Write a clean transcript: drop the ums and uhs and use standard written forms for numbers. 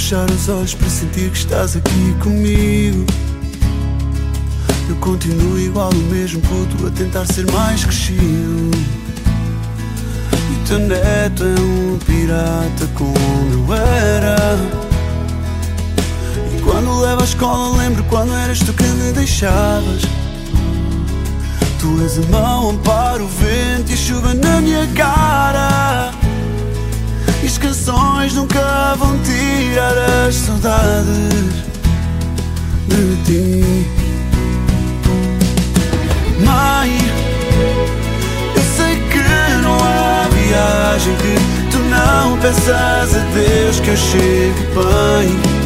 fechar os olhos para sentir que estás aqui comigo. Eu continuo igual, o mesmo puto, a tentar ser mais crescido. E o teu neto é um pirata como eu era. E quando levo à escola lembro quando eras tu que me deixavas. Tu és a mão, amparo o vento e a chuva na minha cara. E as canções nunca vão tirar as saudades de ti. Mãe, eu sei que não há viagem que tu não peças a Deus que eu chegue bem.